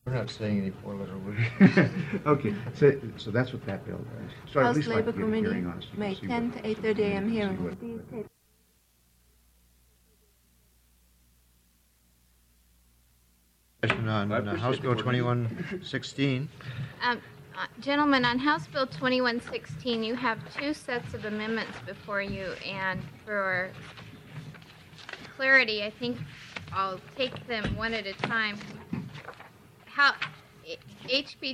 We're not saying any four-letter words. Okay, so that's what that bill does. So I'd at House least like Labor to get a Committee, hearing on it. So you May can see 10th, what- 8:30 a.m. see hearing. what- Question on I appreciate House the Bill work. 2116. Gentlemen, on House Bill 2116, you have two sets of amendments before you, and for clarity, I think I'll take them one at a time. HB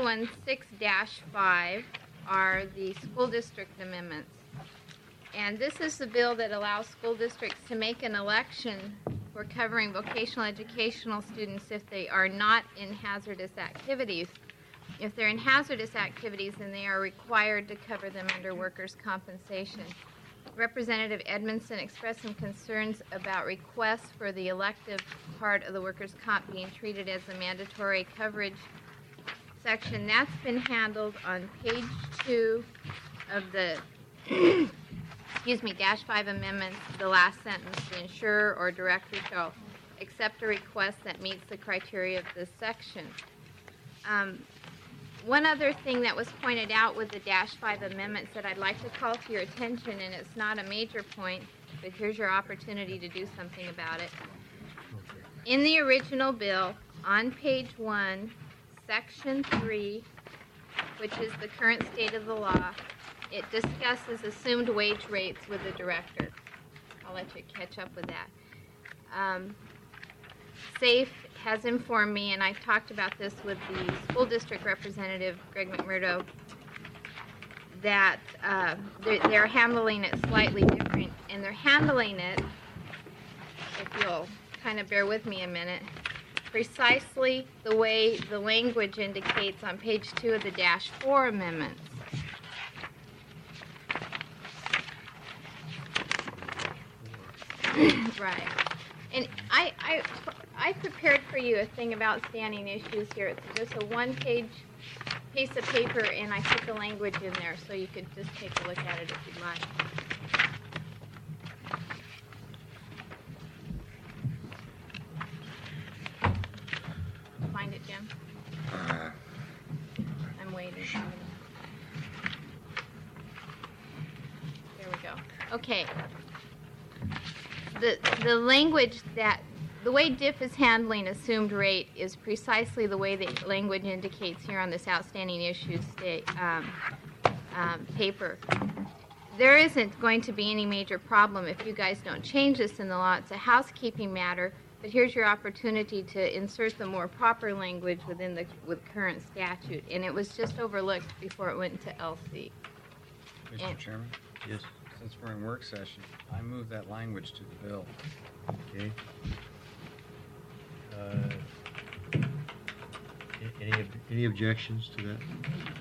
2116-5 are the school district amendments. And this is the bill that allows school districts to make an election for covering vocational educational students if they are not in hazardous activities. If they're in hazardous activities, then they are required to cover them under workers' compensation. Representative Edmondson expressed some concerns about requests for the elective part of the workers' comp being treated as a mandatory coverage section. That's been handled on page 2 of the -5 amendments, the last sentence: the insurer or director shall accept a request that meets the criteria of this section. One other thing that was pointed out with the -5 amendments that I'd like to call to your attention, and it's not a major point, but here's your opportunity to do something about it. In the original bill, on page 1, section 3, which is the current state of the law, it discusses assumed wage rates with the director. I'll let you catch up with that. SAFE has informed me, and I've talked about this with the school district representative, Greg McMurdo, that they're handling it slightly different. And they're handling it, if you'll kind of bear with me a minute, precisely the way the language indicates on page 2 of the -4 amendments. Right. And I prepared for you a thing about standing issues here. It's just a one-page piece of paper, and I put the language in there so you could just take a look at it if you'd like. Find it, Jim? I'm waiting. There we go. Okay. The language that, the way DIF is handling assumed rate is precisely the way the language indicates here on this outstanding issues paper. There isn't going to be any major problem if you guys don't change this in the law. It's a housekeeping matter, but here's your opportunity to insert the more proper language with current statute, and it was just overlooked before it went into LC. Mr. Chairman? Yes. Since we're in work session, I move that language to the bill. Okay. Any objections to that?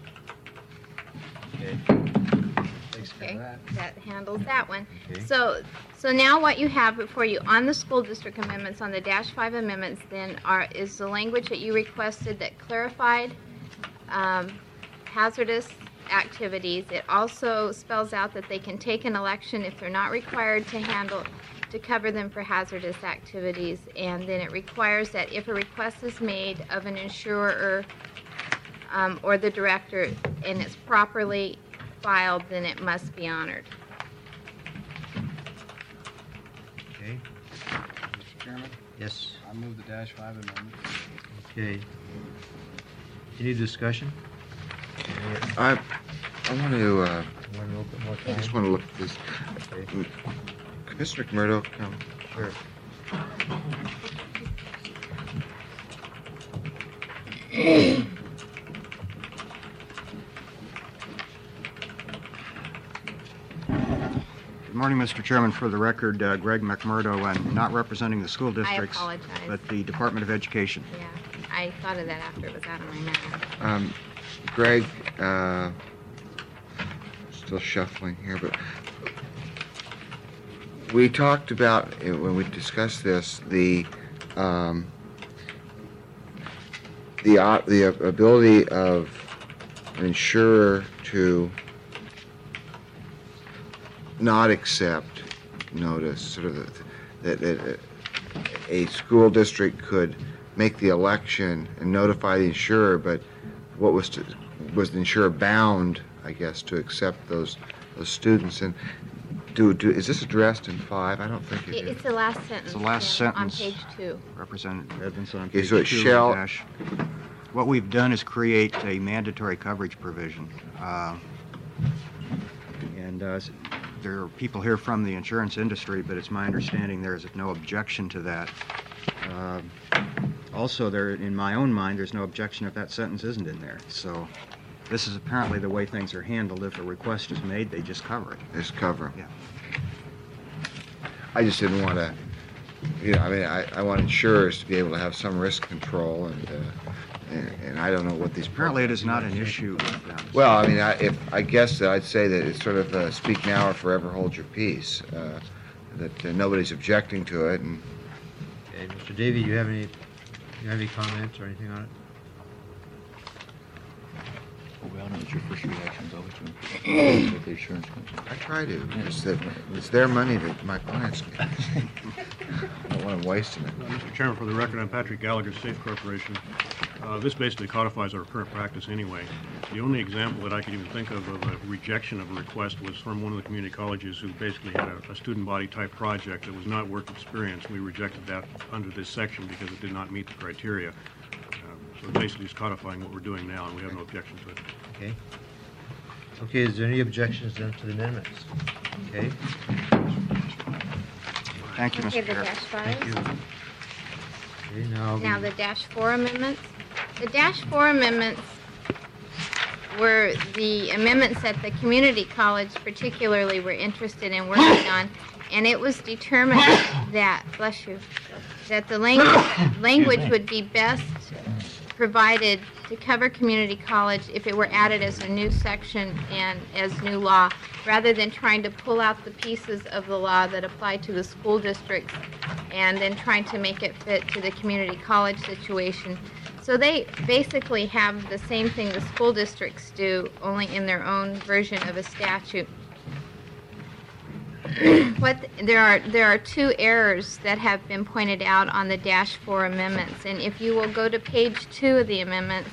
Okay. Takes care Okay, of that. that handles that one. Okay. So now what you have before you on the school district amendments, on the -5 amendments, then is the language that you requested that clarified hazardous activities. It also spells out that they can take an election if they're not required to cover them for hazardous activities, and then it requires that if a request is made of an insurer or the director and it's properly filed, then it must be honored. Okay. Mr. Chairman, Yes. I move the -5 amendment. Okay. Any discussion? I want to, Want a little bit more I time? just want to look at this. Okay. Mr. McMurdo, come. Sure. Good morning, Mr. Chairman. For the record, Greg McMurdo, and not representing the school districts, apologize. but the Department of Education. Yeah, I thought of that after it was out of my mouth. Greg, still shuffling here, but we talked about, when we discussed this, the ability of an insurer to not accept notice, sort of that a school district could make the election and notify the insurer, but what was the insurer bound, I guess, to accept those students? And is this addressed in 5? I don't think it is. It's the last sentence. It's the last yeah, sentence. On page 2. Representative Edmondson on Okay, page so it 2 of shall- the dash. What we've done is create a mandatory coverage provision. There are people here from the insurance industry, but it's my understanding there is no objection to that. Also, in my own mind, there's no objection if that sentence isn't in there. So this is apparently the way things are handled. If a request is made, they just cover it. Just cover 'em. Yeah. I just didn't want to, I want insurers to be able to have some risk control, and I don't know what these. Apparently, it is not an issue with them. Well, I guess that I'd say that it's sort of speak now or forever hold your peace. That nobody's objecting to it, and Okay, Mr. Davy, you have any comments or anything on it? Well, we all know that your first reaction is always to engage with the insurance company. I try to. It's their money that my clients get. I don't want them wasting it. Mr. Chairman, for the record, I'm Patrick Gallagher, Safe Corporation. This basically codifies our current practice anyway. The only example that I could even think of a rejection of a request was from one of the community colleges who basically had a student body type project that was not work experience. We rejected that under this section because it did not meet the criteria. So basically it's codifying what we're doing now, and we have no objection to it. Okay. Okay, is there any objections then to the amendments? Okay, Thank you, Okay, Mr. the Chair. dash thank you. fives. Okay, now. Now the dash 4 amendments. The dash 4 amendments were the amendments that the community college particularly were interested in working on, and it was determined that, bless you, that the language would be best provided to cover community college if it were added as a new section and as new law, rather than trying to pull out the pieces of the law that apply to the school districts and then trying to make it fit to the community college situation. So they basically have the same thing the school districts do, only in their own version of a statute. There are 2 errors that have been pointed out on the dash 4 amendments, and if you will go to page 2 of the amendments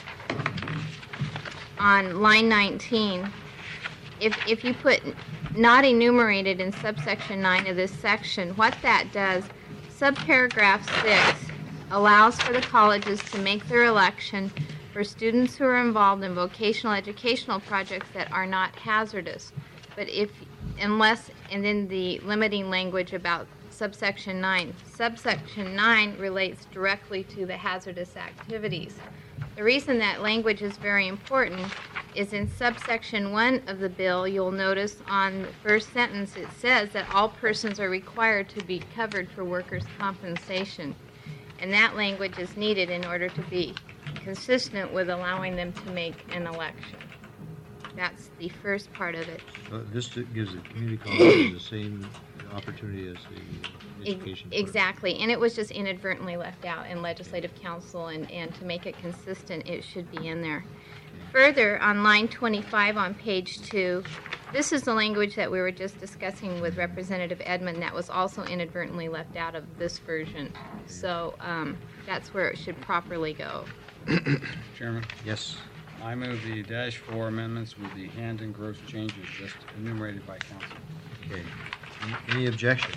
on line 19, if you put not enumerated in subsection 9 of this section, what that does, subparagraph 6 allows for the colleges to make their election for students who are involved in vocational educational projects that are not hazardous. But unless, and then the limiting language about subsection 9. Subsection 9 relates directly to the hazardous activities. The reason that language is very important is in subsection 1 of the bill, you'll notice on the first sentence it says that all persons are required to be covered for workers' compensation. And that language is needed in order to be consistent with allowing them to make an election. That's the first part of it. This gives the community colleges the same opportunity as the education. Exactly, and it was just inadvertently left out in legislative council, and to make it consistent, it should be in there. Further, on line 25 on page 2, this is the language that we were just discussing with Representative Edmond that was also inadvertently left out of this version. So that's where it should properly go. Chairman, Yes. I move the dash 4 amendments with the hand and gross changes just enumerated by council. Okay. Any objections?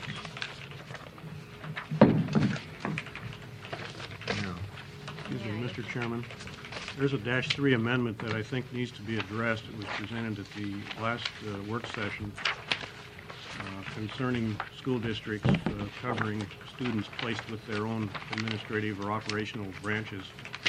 No. Excuse me, Mr. Chairman. There's a dash 3 amendment that I think needs to be addressed. It was presented at the last work session concerning school districts covering students placed with their own administrative or operational branches.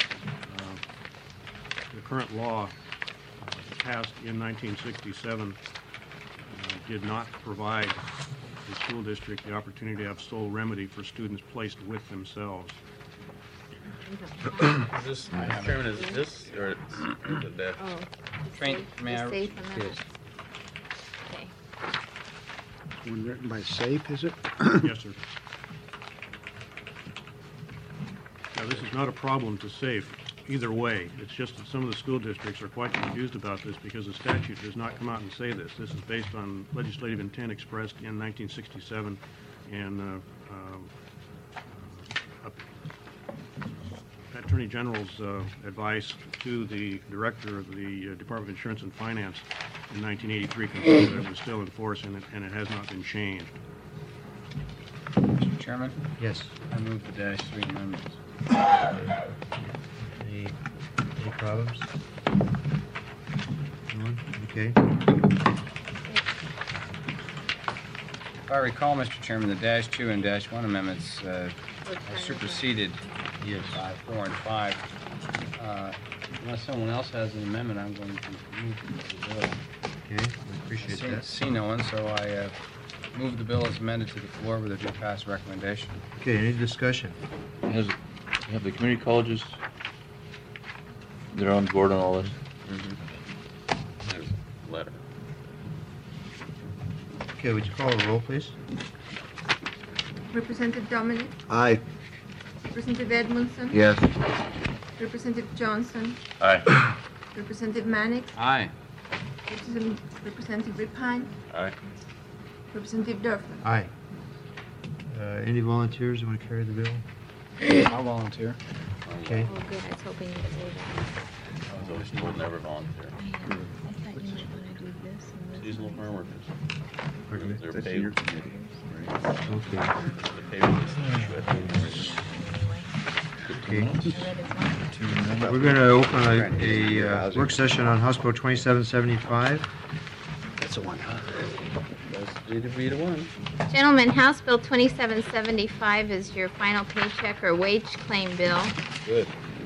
The current law passed in 1967 did not provide the school district the opportunity to have sole remedy for students placed with themselves. Is this, Mr. Chairman, is it this or is it that? Oh, Train- may I- the safe amendment. Okay. When written by SAFE, is it? Yes, sir. Now, this is not a problem to SAFE either way. It's just that some of the school districts are quite confused about this because the statute does not come out and say this. This is based on legislative intent expressed in 1967 and Attorney General's advice to the Director of the Department of Insurance and Finance in 1983 confirmed that it was still in force, and it has not been changed. Mr. Chairman, Yes. I move the -3 amendments. Any problems? None? Okay. If I recall, Mr. Chairman, the -2 and -1 amendments are superseded Yes. by 4 and 5. Unless someone else has an amendment, I'm going to move the bill. Okay, we appreciate that. See no one, so I move the bill as amended to the floor with a due pass recommendation. Okay, any discussion? Have the community colleges, they're on board on all this? There's a letter. Okay, would you call a roll, please? Representative Dominic, Aye. Representative Edmondson, Yes. Representative Johnson, Aye. Representative Mannix, Aye. Representative Ripine, Aye. Representative Durfman. Aye. Any volunteers who want to carry the bill? I'll volunteer. Okay. Oh, good, I was hoping you'd say that. So we'll never volunteer. I thought you might want to do this and this. Seasonal farm workers. Pardon me? They're paid. Okay. The pay release. Okay. We're going to open a work session on House Bill 2775. That's the one. Gentlemen, House Bill 2775 is your final paycheck or wage claim bill. Good.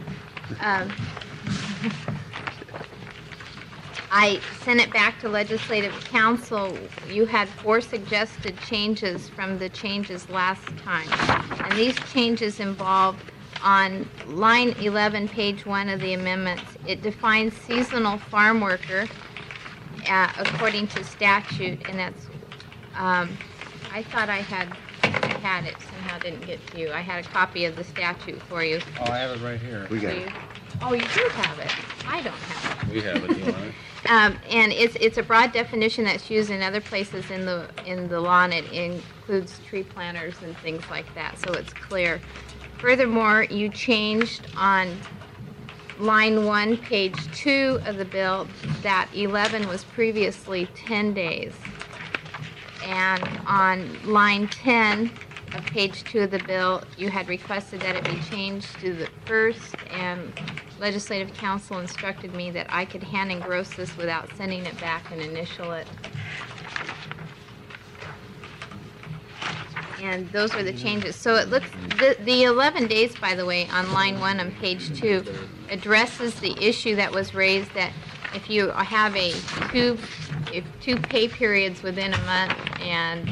I sent it back to Legislative Council. You had 4 suggested changes from the changes last time. And these changes involve on line 11, page 1 of the amendments, it defines seasonal farm worker according to statute, and that's, I thought I had it, somehow didn't get to you. I had a copy of the statute for you. Oh, I have it right here. We got Do it. you? Oh, you do have it. I don't have it. We have it, you want it? And it's a broad definition that's used in other places in the law, and it includes tree planters and things like that, so it's clear. Furthermore, you changed on line 1, page 2 of the bill, that 11 was previously 10 days. And on line 10 of page 2 of the bill, you had requested that it be changed to the 1st, and Legislative Council instructed me that I could hand engross this without sending it back and initial it. And those were the changes. So it looks, the 11 days, by the way, on line 1 on page 2, addresses the issue that was raised that if you have two pay periods within a month and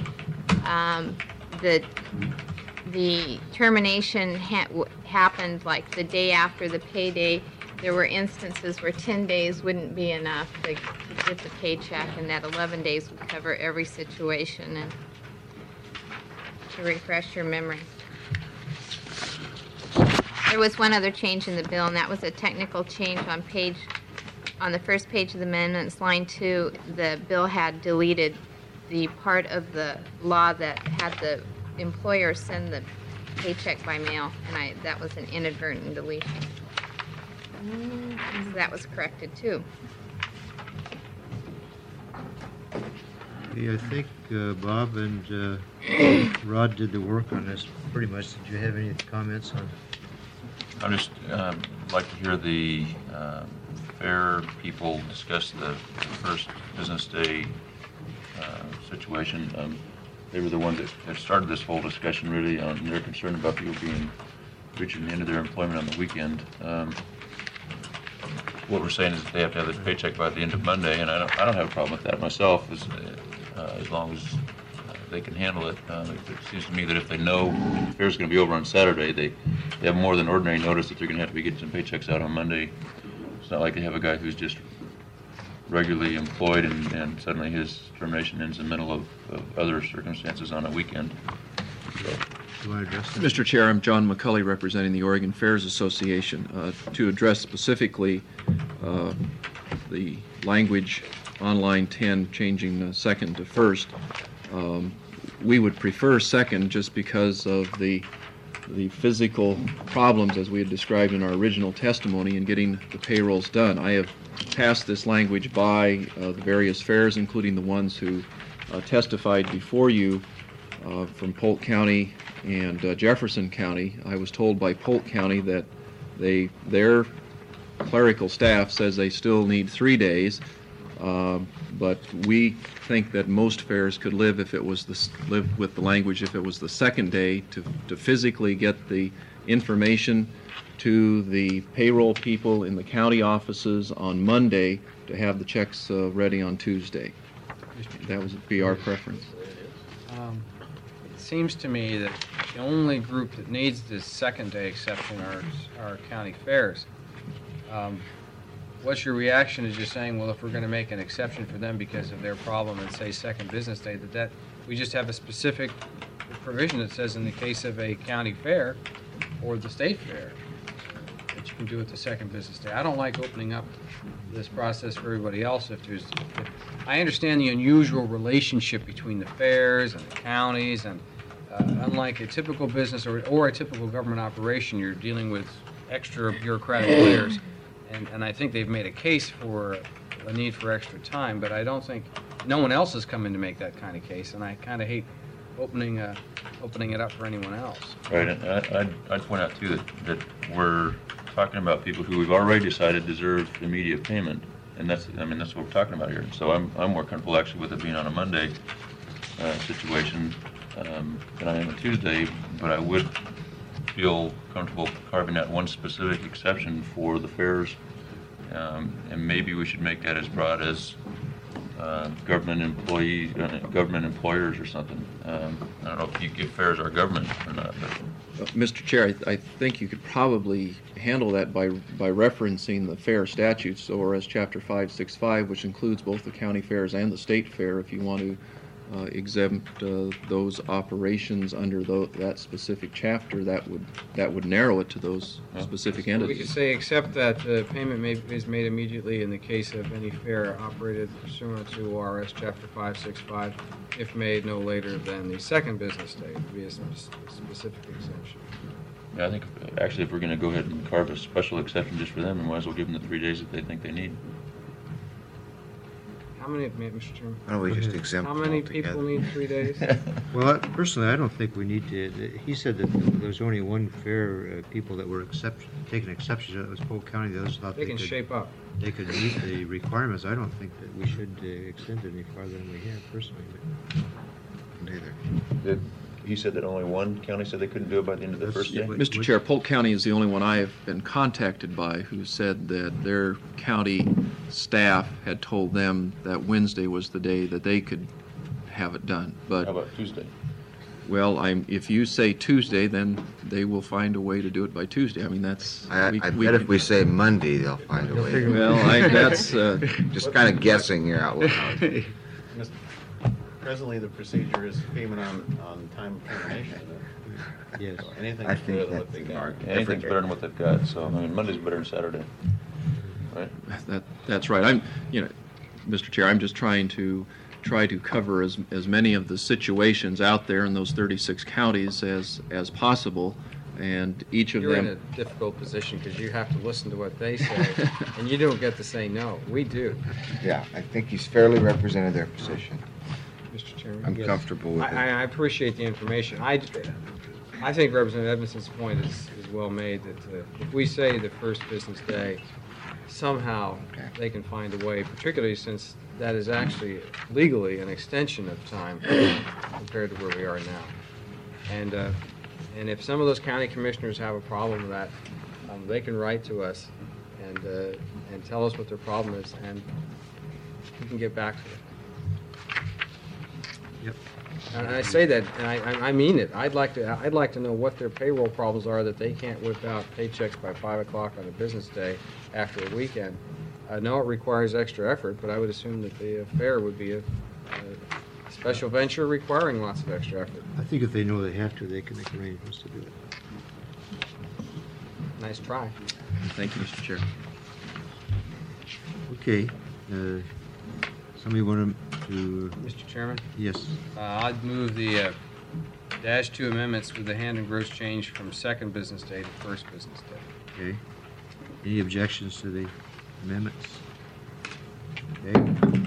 the termination happened like the day after the payday, there were instances where 10 days wouldn't be enough to get the paycheck, and that 11 days would cover every situation. And to refresh your memory, there was one other change in the bill, and that was a technical change on the first page of the amendments, line 2. The bill had deleted the part of the law that had the employer send the paycheck by mail, and that was an inadvertent deletion. So that was corrected too. Yeah, I think Bob and Rod did the work on this pretty much. Did you have any comments on? I just like to hear the fair people discuss the first business day situation. They were the ones that started this whole discussion, really, on their concern about people reaching the end of their employment on the weekend. What we're saying is that they have to have this paycheck by the end of Monday, and I don't have a problem with that myself, as long as they can handle it. It seems to me that if they know the fair's going to be over on Saturday, they have more than ordinary notice that they're going to have to be getting some paychecks out on Monday. It's not like they have a guy who's just regularly employed and suddenly his termination ends in the middle of other circumstances on a weekend. So, You want to address that? Mr. Chair, I'm John McCulley representing the Oregon Fairs Association. To address specifically the language on line 10 changing second to first, we would prefer second just because of the the physical problems, as we had described in our original testimony, in getting the payrolls done. I have passed this language by the various fairs, including the ones who testified before you from Polk County and Jefferson County. I was told by Polk County that their clerical staff says they still need 3 days, but we think that most fairs could live live with the language if it was the second day to physically get the information to the payroll people in the county offices on Monday to have the checks ready on Tuesday. That would be our preference. It seems to me that the only group that needs this second day exception are county fairs. What's your reaction? Is just saying, well, if we're going to make an exception for them because of their problem and say second business day, that we just have a specific provision that says in the case of a county fair or the state fair that you can do it the second business day. I don't like opening up this process for everybody else. I understand the unusual relationship between the fairs and the counties, and unlike a typical business or a typical government operation, you're dealing with extra bureaucratic layers. And I think they've made a case for a need for extra time, but I don't think no one else has come in to make that kind of case, and I kind of hate opening it up for anyone else. Right, and I'd point out too that we're talking about people who we've already decided deserve immediate payment, and that's what we're talking about here. So I'm more comfortable actually with it being on a Monday situation than I am a Tuesday, but I would feel comfortable carving out one specific exception for the fairs, and maybe we should make that as broad as government employers or something. I don't know if you give fairs our government or not, but Mr. Chair, I think you could probably handle that by referencing the fair statutes, or as Chapter 565, which includes both the county fairs and the state fair, if you want to exempt those operations under that specific chapter, that would narrow it to those specific entities. We could say, except that payment is made immediately in the case of any fair operated pursuant to ORS Chapter 565, if made no later than the second business day, would be a specific exemption. yeah, I think actually if we're going to go ahead and carve a special exception just for them, we might as well give them the 3 days that they think they need. How many, Mr. Chairman? Why don't we just exempt How them many altogether? people need 3 days? Well, personally, I don't think we need to, he said that there's only one fair, people that were taking exceptions, that was Polk County, the others thought They can shape up. they could meet the requirements. I don't think that we should extend it any farther than we have, personally. Neither. He said that only one county said they couldn't do it by the end of the That's- first day? but- Mr. Chair, Polk County is the only one I have been contacted by who said that their county staff had told them that Wednesday was the day that they could have it done. How But, about Tuesday? well, if you say Tuesday, then they will find a way to do it by Tuesday. I mean, that's... I bet if we say Monday, they'll find a way. Well, that's... Just kind of guessing here out loud. Presently, the procedure is payment on time of termination. Yes. So anything I better think than what that's they the got. argument. Anything's better than what they've got, so, Monday's better than Saturday, right? That's right. Mr. Chair, I'm just trying to cover as many of the situations out there in those 36 counties as possible, and each of You're in them... a difficult position because you have to listen to what they say, and you don't get to say no. We do, Yeah, I think he's fairly represented their position. Mr. Chairman. I'm Yes. comfortable with it. I appreciate the information. I think Representative Edmondson's point is well made, that if we say the first business day, somehow Okay. they can find a way, particularly since that is actually legally an extension of time compared to where we are now. And if some of those county commissioners have a problem with that, they can write to us and tell us what their problem is, and we can get back to it. Yep. And I say that, and I mean it. I'd like to know what their payroll problems are that they can't whip out paychecks by 5 o'clock on a business day after a weekend. I know it requires extra effort, but I would assume that the fair would be a special venture requiring lots of extra effort. I think if they know they have to, they can make arrangements to do it. Nice try. Thank you, Mr. Chair. Okay, somebody want to, Mr. Chairman, yes, I'd move the -2 amendments with the hand and gross change from second business day to first business day. Okay. Any objections to the amendments? Okay.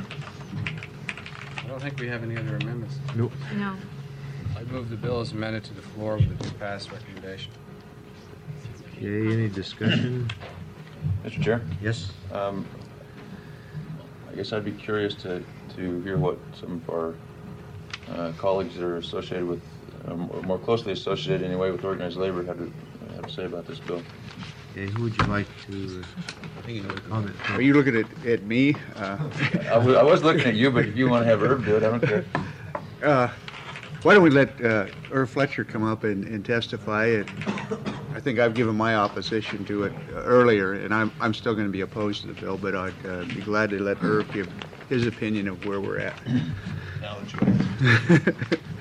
I don't think we have any other amendments. Nope. No. I move the bill as amended to the floor with the pass recommendation. Okay, any discussion? Mr. Chair? Yes? I guess I'd be curious to hear what some of our colleagues that are associated with, or more closely associated anyway with organized labor have to say about this bill. Okay, who would you like to comment? Are you looking at me? I was looking at you, but if you want to have Herb do it, I don't care. Why don't we let Irv Fletcher come up and testify? I think I've given my opposition to it earlier, and I'm still going to be opposed to the bill, but I'd be glad to let Irv give his opinion of where we're at. Now that you ask.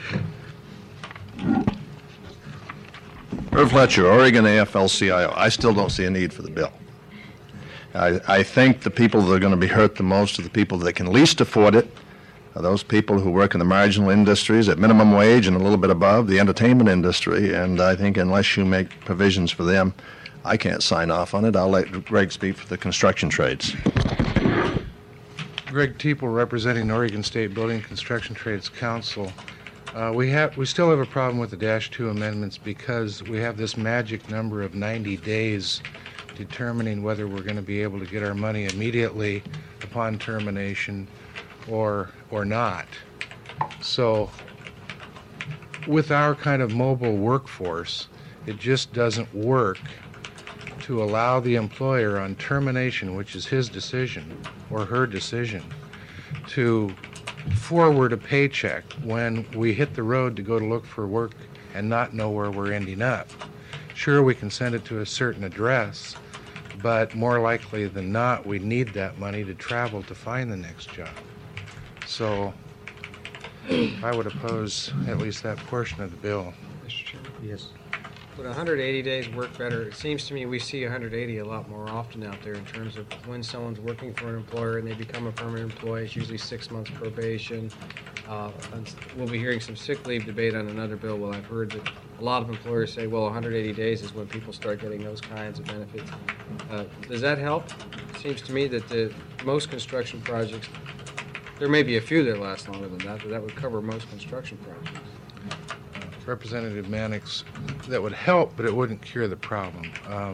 Irv Fletcher, Oregon AFL-CIO. I still don't see a need for the bill. I think the people that are going to be hurt the most are the people that can least afford it, are those people who work in the marginal industries at minimum wage and a little bit above, the entertainment industry, and I think unless you make provisions for them, I can't sign off on it. I'll let Greg speak for the construction trades. Greg Teeple, representing Oregon State Building Construction Trades Council. We still have a problem with the -2 amendments because we have this magic number of 90 days determining whether we're going to be able to get our money immediately upon termination or not. So with our kind of mobile workforce, it just doesn't work to allow the employer on termination, which is his decision or her decision, to forward a paycheck when we hit the road to go to look for work and not know where we're ending up. Sure, we can send it to a certain address, but more likely than not, we need that money to travel to find the next job. So I would oppose at least that portion of the bill. Mr. Chairman? Yes. Would 180 days work better? It seems to me we see 180 a lot more often out there in terms of when someone's working for an employer and they become a permanent employee. It's usually 6 months probation. We'll be hearing some sick leave debate on another bill. Well, I've heard that a lot of employers say, well, 180 days is when people start getting those kinds of benefits. Does that help? It seems to me that most construction projects, there may be a few that last longer than that, but that would cover most construction projects. Representative Mannix, that would help, but it wouldn't cure the problem.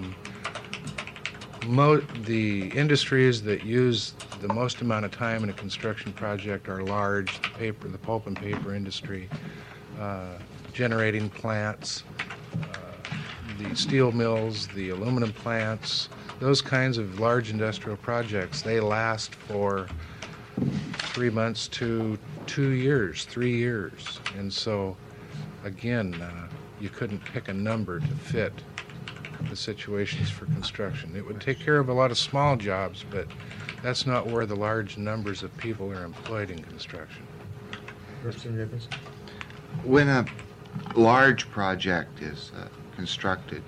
The industries that use the most amount of time in a construction project are large, the pulp and paper industry, generating plants, the steel mills, the aluminum plants, those kinds of large industrial projects, they last for 3 months to 2 years, 3 years. And so again, you couldn't pick a number to fit the situations for construction. It would take care of a lot of small jobs, but that's not where the large numbers of people are employed in construction. When a large project is constructed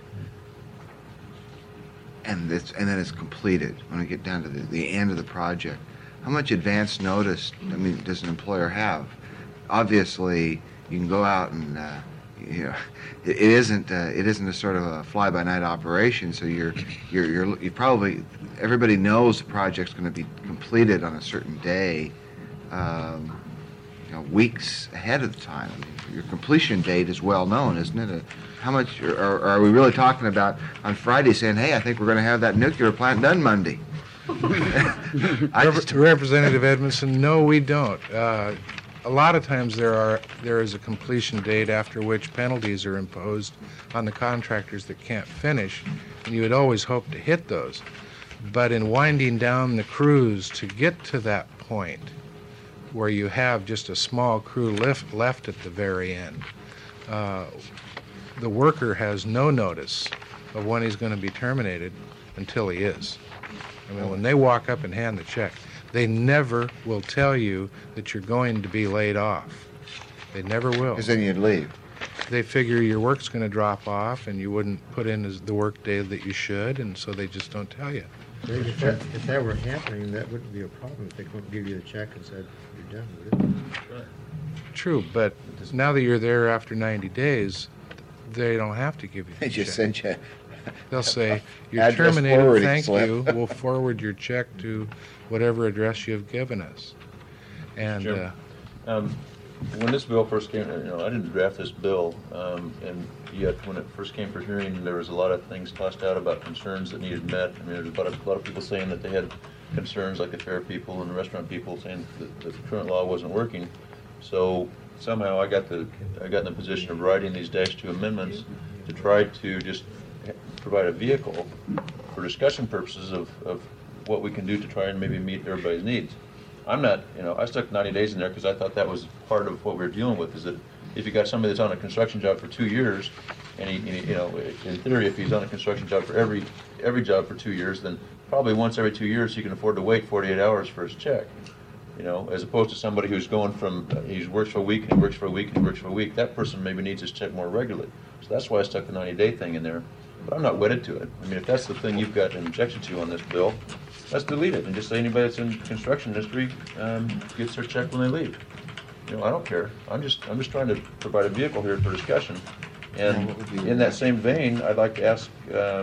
and then it's completed, when we get down to the end of the project, how much advance notice, does an employer have? Obviously, you can go out and it isn't a sort of a fly-by-night operation. So you probably, everybody knows the project's going to be completed on a certain day, weeks ahead of the time. Your completion date is well known, isn't it? How much are we really talking about on Friday saying, hey, I think we're going to have that nuclear plant done Monday? Representative Edmondson, no, we don't. A lot of times there is a completion date after which penalties are imposed on the contractors that can't finish, and you would always hope to hit those. But in winding down the crews to get to that point where you have just a small crew left at the very end, the worker has no notice of when he's going to be terminated until he is. When they walk up and hand the check, they never will tell you that you're going to be laid off. They never will. Because then you'd leave. They figure your work's going to drop off and you wouldn't put in the work day that you should, and so they just don't tell you. If that were happening, that wouldn't be a problem if they couldn't give you the check and said, you're done with it. True, but now that you're there after 90 days, they don't have to give you They the just check. send you. They'll say, you're Address terminated, forwarding thank slip." you, we'll forward your check to whatever address you've given us. And, Sure. When this bill first came, I didn't draft this bill, and yet when it first came for hearing, there was a lot of things tossed out about concerns that needed met. I mean, there's a lot of people saying that they had concerns, like the fair people and the restaurant people, saying that the current law wasn't working. So somehow I got in the position of writing these -2 amendments to try to just provide a vehicle for discussion purposes of what we can do to try and maybe meet everybody's needs. I'm not, I stuck 90 days in there because I thought that was part of what we were dealing with, is that if you got somebody that's on a construction job for 2 years, and in theory, if he's on a construction job for every job for 2 years, then probably once every 2 years he can afford to wait 48 hours for his check. As opposed to somebody who's going from, he works for a week, and he works for a week, and he works for a week, that person maybe needs his check more regularly. So that's why I stuck the 90-day thing in there. But I'm not wedded to it. I mean, if that's the thing you've got an objection to on this bill, let's delete it and just say anybody that's in construction industry gets their check when they leave. I don't care. I'm just trying to provide a vehicle here for discussion. And in that same vein, I'd like to ask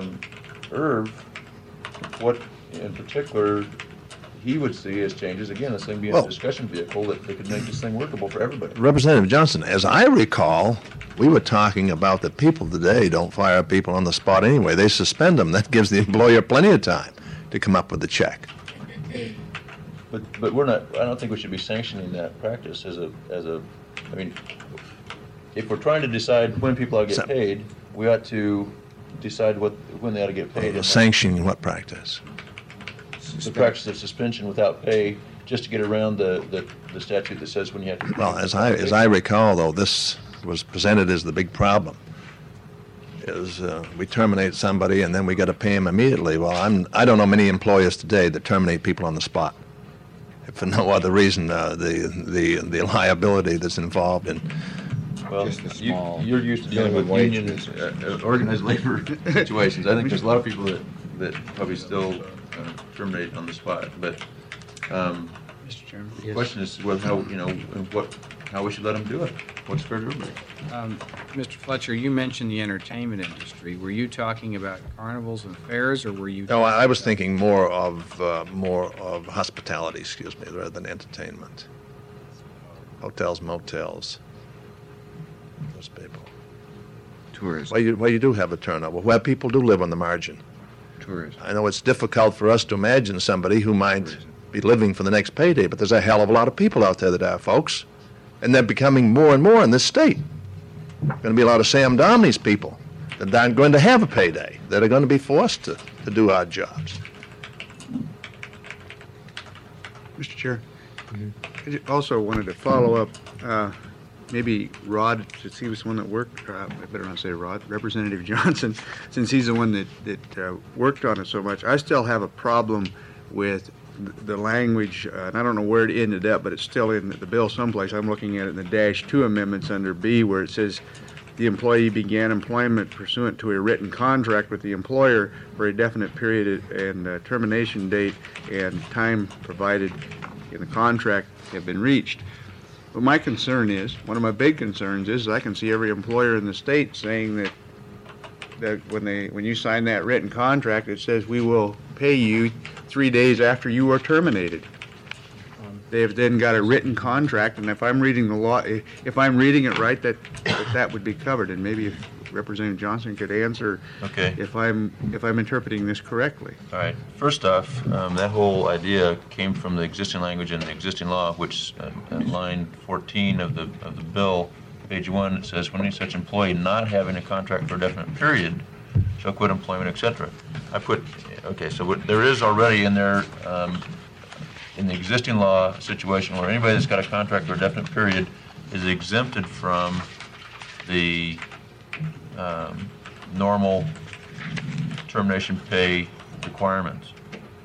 Irv what, in particular, he would see as changes. Again, this thing being a discussion vehicle that could make this thing workable for everybody. Representative Johnson, as I recall, we were talking about that people today don't fire people on the spot anyway. They suspend them. That gives the employer plenty of time to come up with a check. But we're not. I don't think we should be sanctioning that practice as a. I mean, if we're trying to decide when people ought to get paid, we ought to decide when they ought to get paid. Sanctioning what practice? The practice of suspension without pay, just to get around the statute that says when you have to. Well, as I recall, though, this was presented as the big problem. Is we terminate somebody and then we got to pay him immediately. Well, I don't know many employers today that terminate people on the spot, if for no other reason the liability that's involved in. Well, you're used to dealing with unions, organized labor situations. I think there's a lot of people that probably still terminate on the spot. But Mr. Chairman. the question is how we should let them do it. What's fair to everybody? Mr. Fletcher, you mentioned the entertainment industry. Were you talking about carnivals and fairs, or were you? No, I was thinking more of hospitality, rather than entertainment. Hotels, motels, those people. Tourism. Well, you do have a turnover, where people do live on the margin. Tourism. I know it's difficult for us to imagine somebody who might be living for the next payday, but there's a hell of a lot of people out there that are, folks. And they're becoming more and more in this state. Going to be a lot of Sam Domney's people that aren't going to have a payday, that are going to be forced to do odd jobs. Mr. Chair, I also wanted to follow up, maybe Rod, since he was the one that worked, I better not say Rod, Representative Johnson, since he's the one that worked on it so much. I still have a problem with the language, and I don't know where it ended up, but it's still in the bill someplace. I'm looking at it in the -2 amendments under B, where it says the employee began employment pursuant to a written contract with the employer for a definite period and termination date and time provided in the contract have been reached. But my concern is, one of my big concerns is, I can see every employer in the state saying that when you sign that written contract, it says we will pay you 3 days after you are terminated. They have then got a written contract, and if I'm reading the law, if I'm reading it right, that would be covered. And maybe if Representative Johnson could answer, if I'm interpreting this correctly. All right. First off, that whole idea came from the existing language in the existing law, which at line 14 of the bill, page 1, it says, when any such employee not having a contract for a definite period shall quit employment, etc. So there is already in there, in the existing law situation, where anybody that's got a contract for a definite period is exempted from the normal termination pay requirements.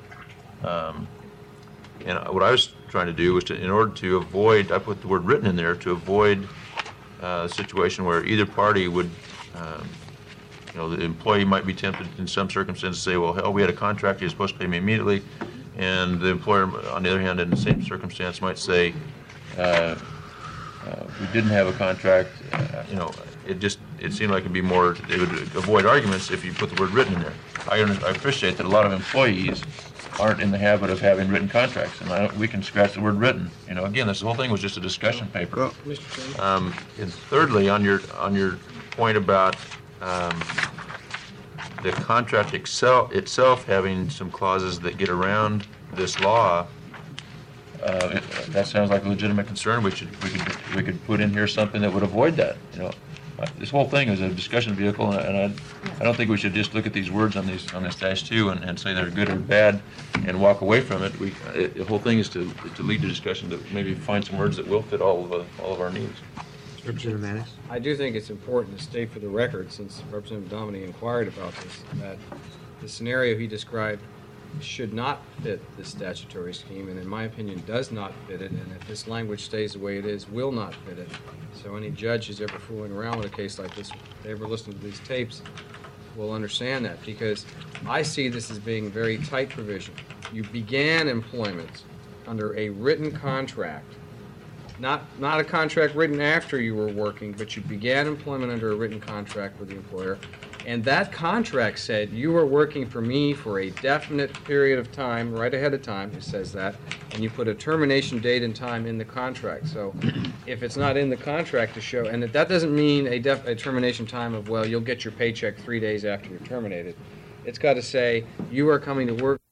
And what I was trying to do was in order to avoid, I put the word written in there, to avoid a situation where either party would, the employee might be tempted in some circumstances to say, well, hell, we had a contract, you're supposed to pay me immediately. And the employer, on the other hand, in the same circumstance, might say, we didn't have a contract, it seemed like it'd be more, it would avoid arguments if you put the word written in there. I appreciate that a lot of employees aren't in the habit of having written contracts, and we can scratch the word written. Again, this whole thing was just a discussion paper. Well, Mr. Chairman? And thirdly, on your point about the contract itself having some clauses that get around this law, that sounds like a legitimate concern. We could put in here something that would avoid that. This whole thing is a discussion vehicle, and I don't think we should just look at these words on this -2 and say they're good or bad and walk away from it. The whole thing is to lead to discussion, to maybe find some words that will fit all of our needs. Representative Mannix? I do think it's important to state for the record, since Representative Dominy inquired about this, that the scenario he described should not fit this statutory scheme, and in my opinion does not fit it, and if this language stays the way it is, will not fit it. So any judge who's ever fooling around with a case like this, if they ever listen to these tapes, will understand that, because I see this as being a very tight provision. You began employment under a written contract, not a contract written after you were working, but you began employment under a written contract with the employer, and that contract said you are working for me for a definite period of time, right ahead of time, it says that, and you put a termination date and time in the contract. So if it's not in the contract to show, and that doesn't mean a termination time of, well, you'll get your paycheck 3 days after you're terminated. It's got to say, you are coming to work